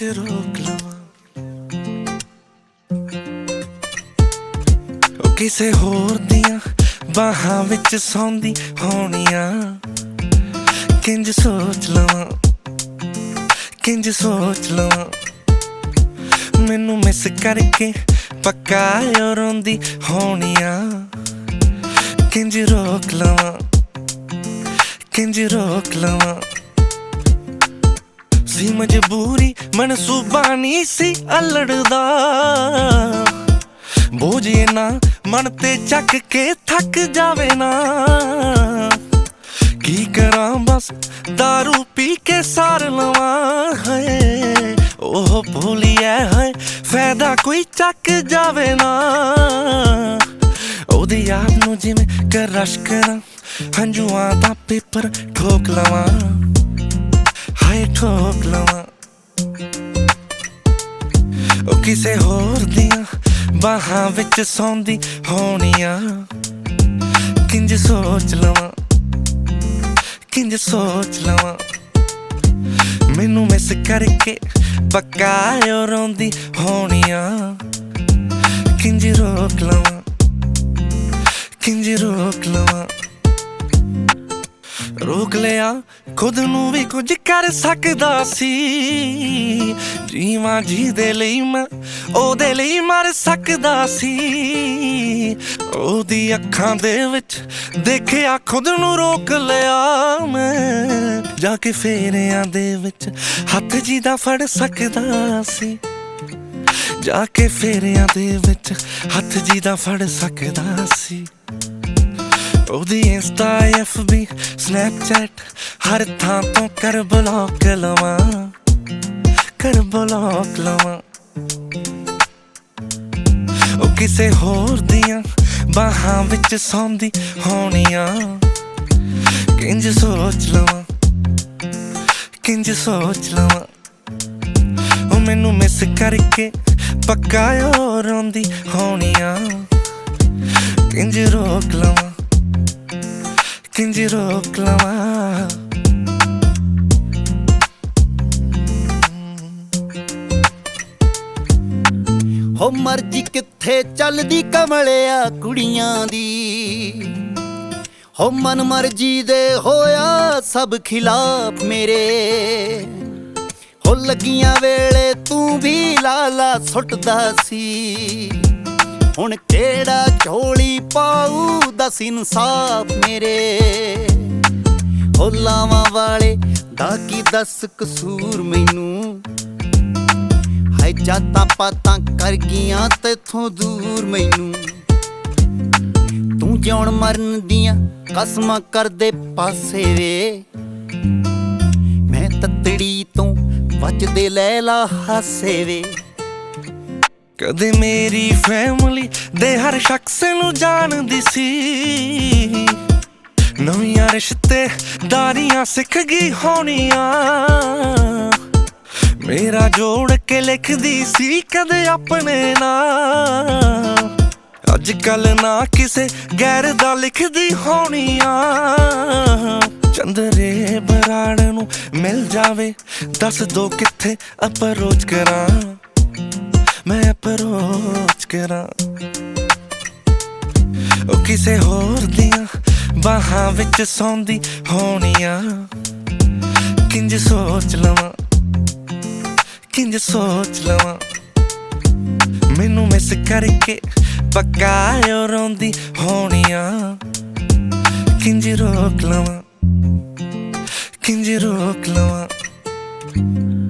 किंज रोक लवां ओ किसे होर दियां बाहां विच सौंदी होनियां किंज सोच लवां किंज सोच लवां मैनू मिस करके पक्का रोंदी होनियां किंज रोक लवां किंज रोक लवां सी मजबूरी मनसूबा नहीं सी अलड़दा बोझे ना मन ते चक के थक जावे ना की करा बस दारू पी के सार लवां है ओह भोलिया है फायदा कोई चक जावे ना ओदी याद नू जिवें क्रश करा हंजुआं दा पेपर ठोक लवां हाय ठोक लवां ओ किसे होर दियां बाहां विच सौंदी होनियां किंज सोच लवां किंज सोच लवां मैनू मिस करके पक्का रोंदी होनियां किंज रोक लवां किंज रोक लवां रोक लिया खुद नू भी कुछ कर सकदा सी जीवां जी दे लई मैं ओदे लई मर सकदा सी ओदी अखां दे विच देखिया खुद नू रोक लिया मैं जाके फेरियां दे विच हत्थ जी दा फड़ सकदा सी जाके फेरियां दे विच हत्थ जी दा फड़ सकदा सी ओदी इंस्टा FB स्नैपचैट हर थां तो कर ब्लॉक लवां कर ब्लॉक लवां ओ किसे होर दियां बाहां विच सौंदी होनियां किंज सोच लवां किंज सोच लवां ओ मैनू मिस करके पक्का रोंदी होनियां किंज रोक लवां किंज रोक लवां हो मर्जी कित्थे चलदी कमलिया कुड़ियां दी हो मन मर्जी दे होया सब खिलाफ मेरे हो लगियां वेले तू भी लाला सुटदा सी हुण केड़ा झोली पाऊ दस इंसाफ मेरे हो लावां वाले दा की दस कसूर मैनू हाय जातां पातां कर गियां तेथों दूर मैनू तू जिउण मरन दियां कसमां कर दे पासे वे मैं ततड़ी तो बचदे लैला हासे वे कदे मेरी फैमिली दे हर शख्स नू जानदी सी नवियां रिश्तेदारियां सिख गई होनियां मेरा जोड़ के लिखदी सी कदे अपने नाम अजकल ना किसे गैर दा लिखदी होनियां चंदरे बराड़ नू मिल जावे दस दो कित्थे अप्रोच करां मैं अप्रोच करां ओ किसे होर दियां बाहां विच सौंदी होनियां किंज सोच लवां किंज सोच लवां मैनू मिस करके पक्का रोंदी होनियां किंज रोक लवां किंज रोक लवां